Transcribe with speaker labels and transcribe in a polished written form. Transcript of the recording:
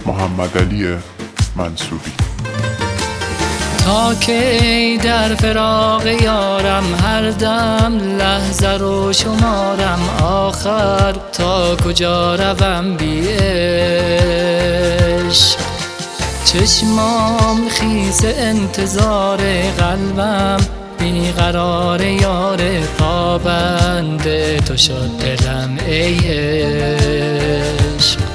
Speaker 1: محمدعلی منصوری.
Speaker 2: تا کی در فراق یارم، هر دم لحظه رو شمارم، آخر تا کجا روم بی عشق. چشمام خیس انتظار، قلبم بیقرار یار، پابند تو شد دلم ای عشق.